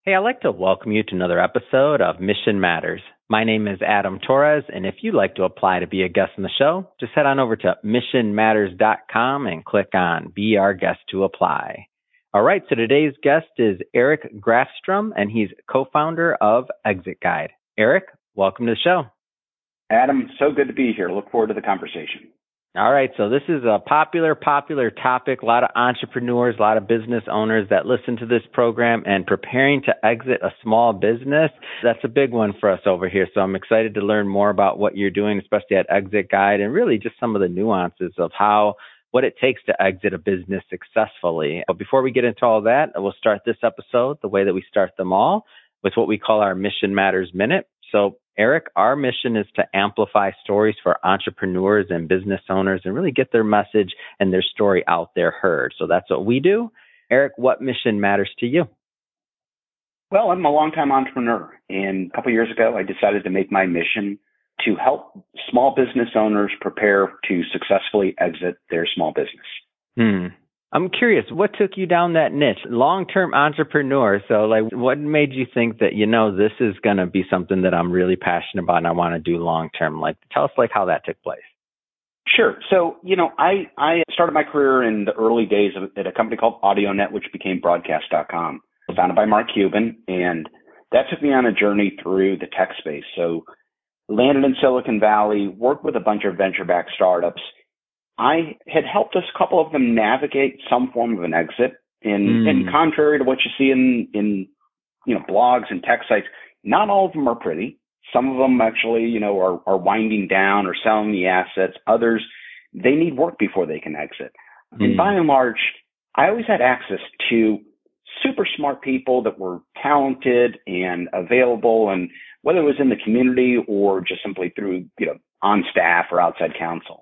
Hey, I'd like to welcome you to another episode of Mission Matters. My name is Adam Torres, and if you'd like to apply to be a guest on the show, just head on over to missionmatters.com and click on Be Our Guest to apply. All right, so today's guest is Eric Grafstrom, and he's co-founder of Exit Guide. Eric, welcome to the show. Adam, so good to be here. Look forward to the conversation. All right, so this is a popular topic. A lot of entrepreneurs, a lot of business owners that listen to this program and preparing to exit a small business. That's a big one for us over here. So I'm excited to learn more about what you're doing, especially at Exit Guide, and really just some of the nuances of what it takes to exit a business successfully. But before we get into all that, we'll start this episode the way that we start them all, with what we call our Mission Matters Minute. So Eric, our mission is to amplify stories for entrepreneurs and business owners and really get their message and their story out there heard. So that's what we do. Eric, what mission matters to you? Well, I'm a longtime entrepreneur, and a couple of years ago, I decided to make my mission to help small business owners prepare to successfully exit their small business. I'm curious, what took you down that niche? Long-term entrepreneur. So what made you think that, this is going to be something that I'm really passionate about and I want to do long-term? Tell us how that took place. Sure. So, I started my career in the early days at a company called AudioNet, which became Broadcast.com, founded by Mark Cuban. And that took me on a journey through the tech space. So landed in Silicon Valley, worked with a bunch of venture-backed startups. I had helped a couple of them navigate some form of an exit. And contrary to what you see in blogs and tech sites, not all of them are pretty. Some of them actually, are winding down or selling the assets. Others, they need work before they can exit. And by and large, I always had access to super smart people that were talented and available, and whether it was in the community or just simply through, on staff or outside counsel.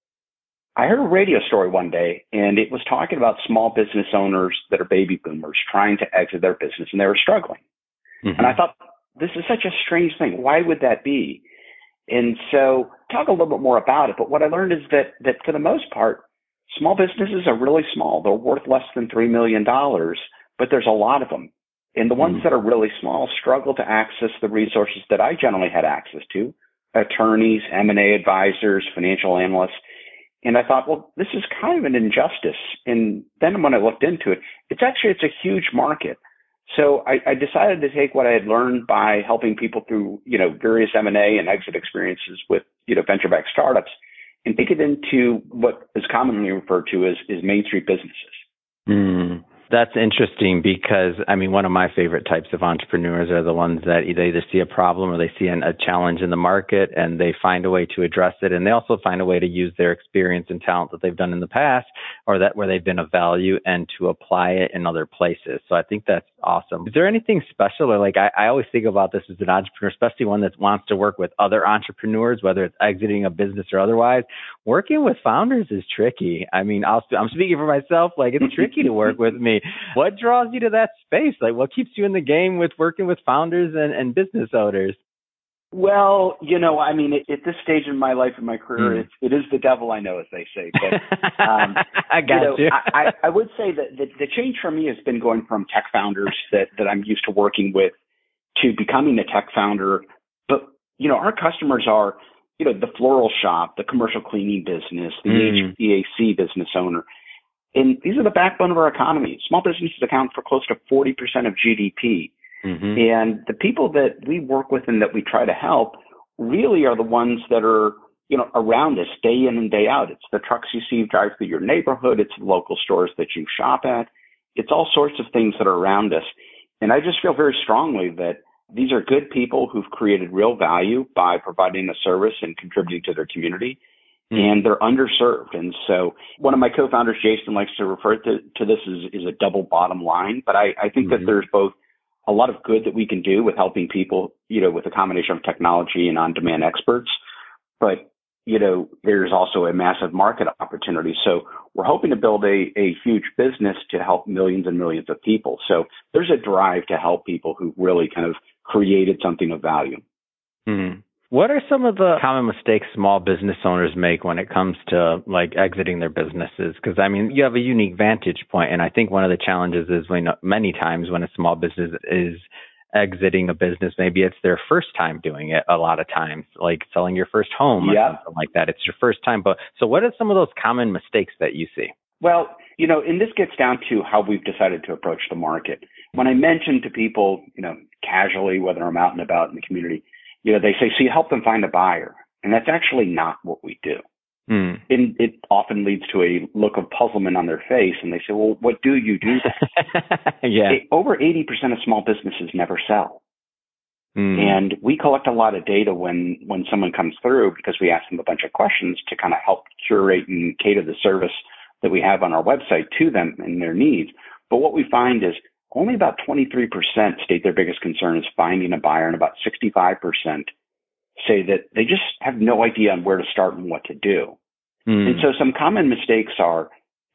I heard a radio story one day, and it was talking about small business owners that are baby boomers trying to exit their business, and they were struggling. And I thought, this is such a strange thing. Why would that be? And so talk a little bit more about it. But what I learned is that for the most part, small businesses are really small. They're worth less than $3 million, but there's a lot of them. And the ones that are really small struggle to access the resources that I generally had access to: attorneys, M&A advisors, financial analysts. And I thought, well, this is kind of an injustice. And then when I looked into it, it's a huge market. So I decided to take what I had learned by helping people through, various M&A and exit experiences with, venture-backed startups, and take it into what is commonly referred to as Main Street businesses. That's interesting because, one of my favorite types of entrepreneurs are the ones that either see a problem or they see a challenge in the market and they find a way to address it. And they also find a way to use their experience and talent that they've done in the past or that where they've been of value and to apply it in other places. So I think that's awesome. Is there anything special or I always think about this as an entrepreneur, especially one that wants to work with other entrepreneurs, whether it's exiting a business or otherwise. Working with founders is tricky. I'm speaking for myself. It's tricky to work with me. What draws you to that space? What keeps you in the game with working with founders and business owners? Well, at this stage in my life and my career, it is the devil, I know, as they say. But I got you. I would say that the change for me has been going from tech founders that I'm used to working with to becoming a tech founder. But, our customers are, the floral shop, the commercial cleaning business, the HVAC business owner. And these are the backbone of our economy. Small businesses account for close to 40% of GDP. And the people that we work with and that we try to help really are the ones that are, around us day in and day out. It's the trucks you see drive through your neighborhood. It's the local stores that you shop at. It's all sorts of things that are around us. And I just feel very strongly that these are good people who've created real value by providing a service and contributing to their community. And they're underserved. And so one of my co-founders, Jason, likes to refer to this as a double bottom line. But I think that there's both a lot of good that we can do with helping people, with a combination of technology and on-demand experts. But, there's also a massive market opportunity. So we're hoping to build a huge business to help millions and millions of people. So there's a drive to help people who really kind of created something of value. What are some of the common mistakes small business owners make when it comes to like exiting their businesses? Because I mean, you have a unique vantage point, and I think one of the challenges is when many times when a small business is exiting a business, maybe it's their first time doing it. A lot of times, like selling your first home or something like that, it's your first time. But so, what are some of those common mistakes that you see? Well, and this gets down to how we've decided to approach the market. When I mention to people, casually, whether I'm out and about in the community, they say, so you help them find a buyer. And that's actually not what we do. And it often leads to a look of puzzlement on their face. And they say, well, what do you do? Over 80% of small businesses never sell. And we collect a lot of data when someone comes through because we ask them a bunch of questions to kind of help curate and cater the service that we have on our website to them and their needs. But what we find is only about 23% state their biggest concern is finding a buyer, and about 65% say that they just have no idea on where to start and what to do. And so some common mistakes are,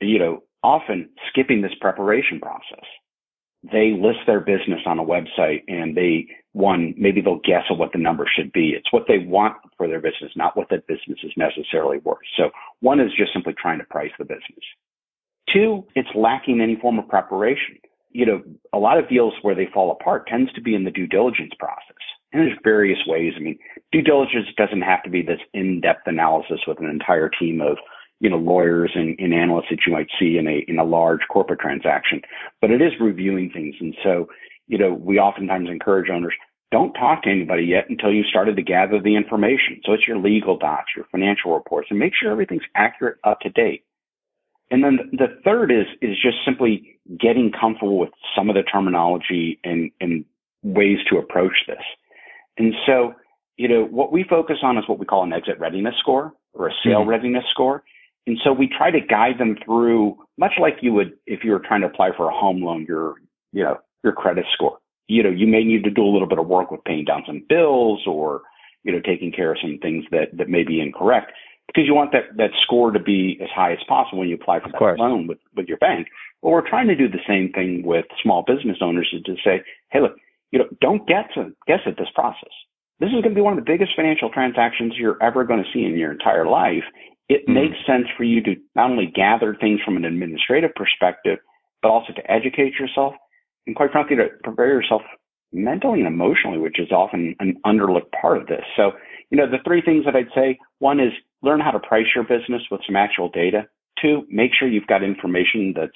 often skipping this preparation process. They list their business on a website and maybe they'll guess at what the number should be. It's what they want for their business, not what that business is necessarily worth. So one is just simply trying to price the business. Two, it's lacking any form of preparation. A lot of deals where they fall apart tends to be in the due diligence process. And there's various ways. I mean, due diligence doesn't have to be this in-depth analysis with an entire team of, lawyers and analysts that you might see in a large corporate transaction, but it is reviewing things. And so, we oftentimes encourage owners, don't talk to anybody yet until you started to gather the information. So it's your legal docs, your financial reports, and make sure everything's accurate, up to date. And then the third is just simply getting comfortable with some of the terminology and ways to approach this. And so, what we focus on is what we call an exit readiness score or a sale readiness score. And so we try to guide them through, much like you would if you were trying to apply for a home loan, your credit score. You may need to do a little bit of work with paying down some bills or, taking care of some things that may be incorrect, because you want that score to be as high as possible when you apply for that loan with your bank. Well, we're trying to do the same thing with small business owners, is to say, hey, look, don't guess at this process. This is going to be one of the biggest financial transactions you're ever going to see in your entire life. It makes sense for you to not only gather things from an administrative perspective, but also to educate yourself and, quite frankly, to prepare yourself mentally and emotionally, which is often an underlooked part of this. So, the three things that I'd say, one is learn how to price your business with some actual data. Two, make sure you've got information that's,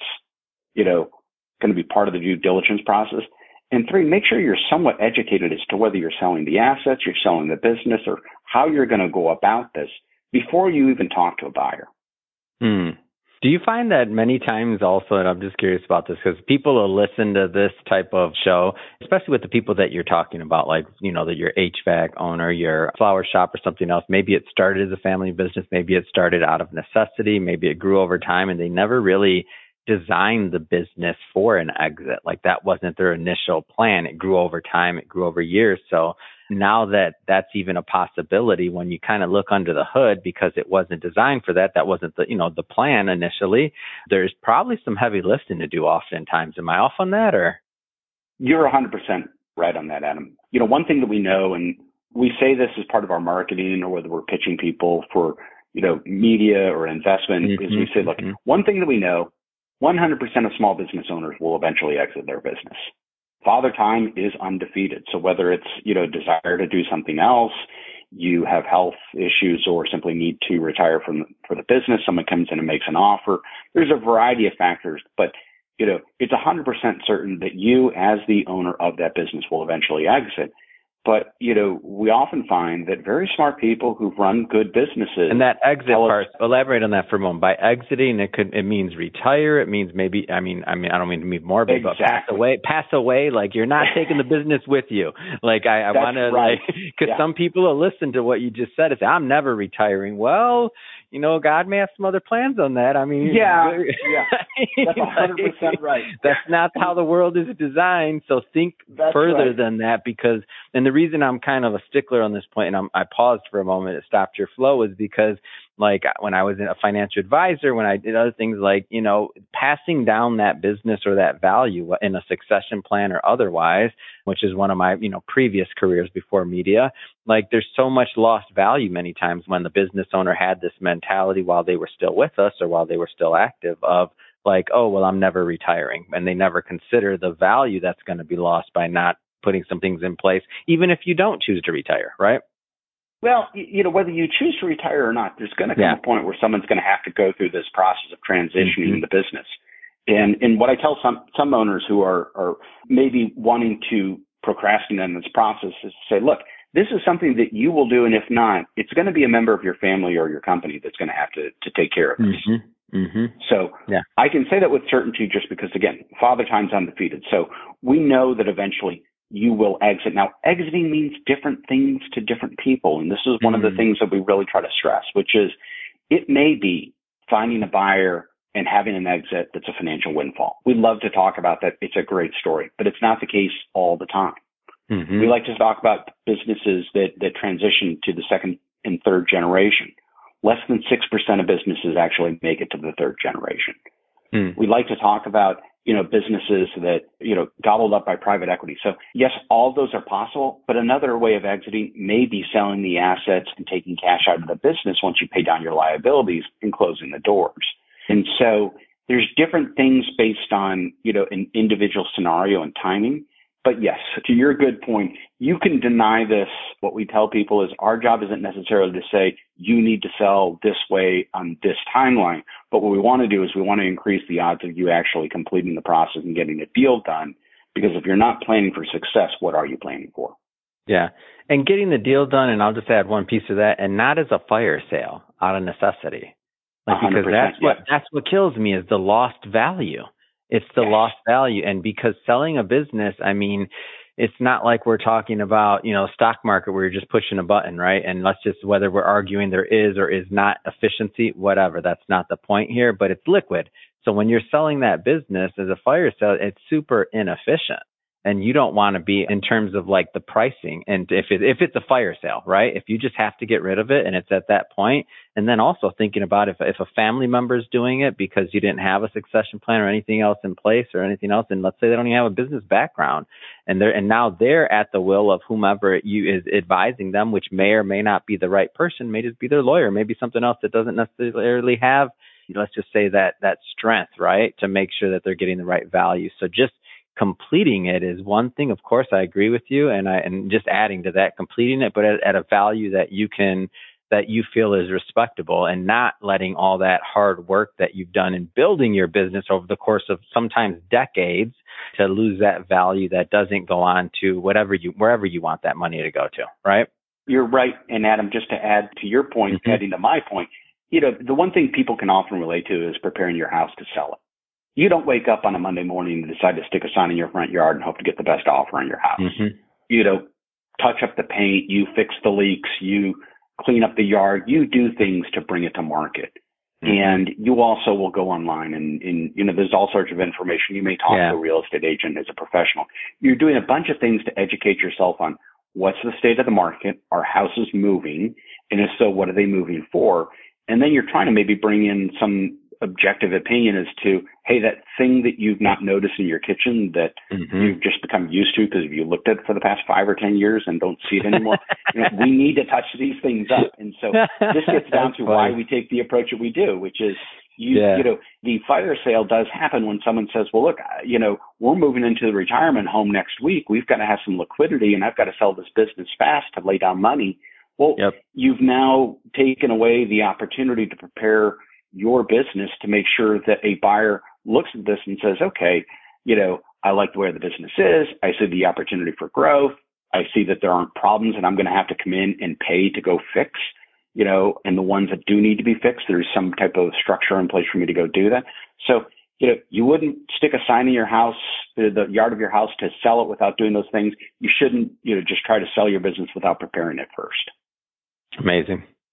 going to be part of the due diligence process. And three, make sure you're somewhat educated as to whether you're selling the assets, you're selling the business, or how you're going to go about this before you even talk to a buyer. Do you find that many times also, and I'm just curious about this, because people will listen to this type of show, especially with the people that you're talking about, like, that your HVAC owner, your flower shop or something else, maybe it started as a family business, maybe it started out of necessity, maybe it grew over time, and they never really designed the business for an exit. Like that wasn't their initial plan. It grew over time. It grew over years. So now that that's even a possibility, when you kind of look under the hood, because it wasn't designed for that, that wasn't the plan initially, there's probably some heavy lifting to do oftentimes. Am I off on that, or? You're 100% right on that, Adam. One thing that we know, and we say this as part of our marketing or whether we're pitching people for, media or investment, is we say, look, one thing that we know, 100% of small business owners will eventually exit their business. Father Time is undefeated. So whether it's, desire to do something else, you have health issues, or simply need to retire for the business, someone comes in and makes an offer. There's a variety of factors, but, it's 100% certain that you as the owner of that business will eventually exit. But, we often find that very smart people who've run good businesses. And that exit part, elaborate on that for a moment. By exiting, it means retire. It means maybe, I don't mean to be morbid, but pass away. Like you're not taking the business with you. Like I want to, because some people will listen to what you just said and say, I'm never retiring. Well, God may have some other plans on that. That's 100% right. That's not how the world is designed. So think further than that, because, and the reason I'm kind of a stickler on this point, and I paused for a moment, it stopped your flow, is because like when I was a financial advisor, when I did other things like, passing down that business or that value in a succession plan or otherwise, which is one of my, previous careers before media. Like there's so much lost value many times when the business owner had this mentality while they were still with us or while they were still active of like, oh, well, I'm never retiring. And they never consider the value that's going to be lost by not putting some things in place, even if you don't choose to retire, right? Well, whether you choose to retire or not, there's going to come a point where someone's going to have to go through this process of transitioning the business. And what I tell some owners who are maybe wanting to procrastinate in this process is to say, look, this is something that you will do, and if not, it's going to be a member of your family or your company that's going to have to take care of this. So I can say that with certainty just because, again, Father Time's undefeated. So we know that eventually you will exit. Now, exiting means different things to different people. And this is one of the things that we really try to stress, which is it may be finding a buyer and having an exit that's a financial windfall. We love to talk about that. It's a great story, but it's not the case all the time. We like to talk about businesses that transition to the second and third generation. Less than 6% of businesses actually make it to the third generation. We like to talk about, businesses that, gobbled up by private equity. So yes, all of those are possible, but another way of exiting may be selling the assets and taking cash out of the business once you pay down your liabilities and closing the doors. And so there's different things based on, an individual scenario and timing. But yes, to your good point, you can deny this. What we tell people is our job isn't necessarily to say you need to sell this way on this timeline. But what we want to do is we want to increase the odds of you actually completing the process and getting a deal done. Because if you're not planning for success, what are you planning for? Yeah. And getting the deal done, and I'll just add one piece of that, and not as a fire sale out of necessity. Like, because that's what kills me is the lost value. It's the lost value. And because selling a business, I mean, it's not like we're talking about, stock market where you're just pushing a button, right? And let's just, whether we're arguing there is or is not efficiency, whatever, that's not the point here, but it's liquid. So when you're selling that business as a fire sale, it's super inefficient. And you don't want to be in terms of like the pricing. And if it's a fire sale, right? If you just have to get rid of it and it's at that point, and then also thinking about if a family member is doing it because you didn't have a succession plan or anything else in place or anything else, and let's say they don't even have a business background, and now they're at the will of whomever you is advising them, which may or may not be the right person, may just be their lawyer, maybe something else that doesn't necessarily have, let's just say that strength, right, to make sure that they're getting the right value. So just completing it is one thing. Of course, I agree with you, and just adding to that, completing it, but at a value that you feel is respectable, and not letting all that hard work that you've done in building your business over the course of sometimes decades to lose that value that doesn't go on to wherever you want that money to go to, right? You're right. And Adam, just to add to your point, adding to my point, the one thing people can often relate to is preparing your house to sell it. You don't wake up on a Monday morning and decide to stick a sign in your front yard and hope to get the best offer on your house. You touch up the paint, you fix the leaks, you clean up the yard, you do things to bring it to market. And you also will go online and there's all sorts of information. You may talk to a real estate agent as a professional. You're doing a bunch of things to educate yourself on what's the state of the market, are houses moving, and if so, what are they moving for? And then you're trying to maybe bring in some objective opinion as to, hey, that thing that you've not noticed in your kitchen that you've just become used to because you looked at it for the past 5 or 10 years and don't see it anymore. We need to touch these things up. And so this gets down to why we take the approach that we do, which is, the fire sale does happen when someone says, well, look, we're moving into the retirement home next week. We've got to have some liquidity and I've got to sell this business fast to lay down money. Well, you've now taken away the opportunity to prepare your business to make sure that a buyer looks at this and says, okay, I like the way the business is. I see the opportunity for growth. I see that there aren't problems and I'm going to have to come in and pay to go fix, and the ones that do need to be fixed, there's some type of structure in place for me to go do that. So, you wouldn't stick a sign in your house, the yard of your house to sell it without doing those things. You shouldn't, just try to sell your business without preparing it first. Amazing.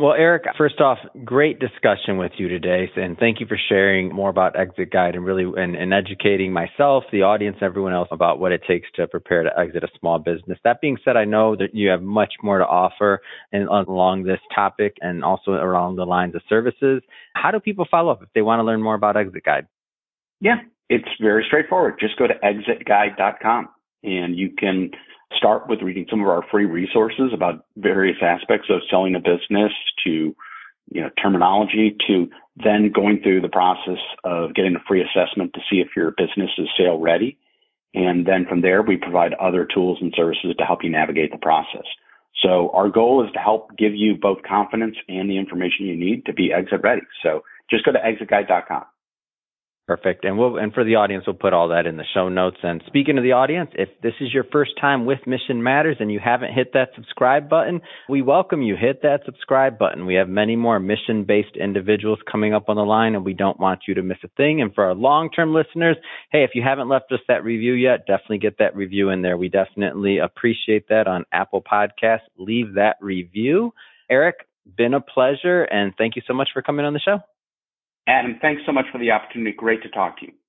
Well, Eric, first off, great discussion with you today. And thank you for sharing more about Exit Guide and really and educating myself, the audience, everyone else about what it takes to prepare to exit a small business. That being said, I know that you have much more to offer and along this topic and also around the lines of services. How do people follow up if they want to learn more about Exit Guide? Yeah, it's very straightforward. Just go to exitguide.com and you can start with reading some of our free resources about various aspects of selling a business to, terminology, to then going through the process of getting a free assessment to see if your business is sale ready. And then from there, we provide other tools and services to help you navigate the process. So our goal is to help give you both confidence and the information you need to be exit ready. So just go to exitguide.com. Perfect. And for the audience, we'll put all that in the show notes. And speaking of the audience, if this is your first time with Mission Matters and you haven't hit that subscribe button, we welcome you. Hit that subscribe button. We have many more mission-based individuals coming up on the line, and we don't want you to miss a thing. And for our long-term listeners, hey, if you haven't left us that review yet, definitely get that review in there. We definitely appreciate that on Apple Podcasts. Leave that review. Eric, been a pleasure, and thank you so much for coming on the show. Adam, thanks so much for the opportunity. Great to talk to you.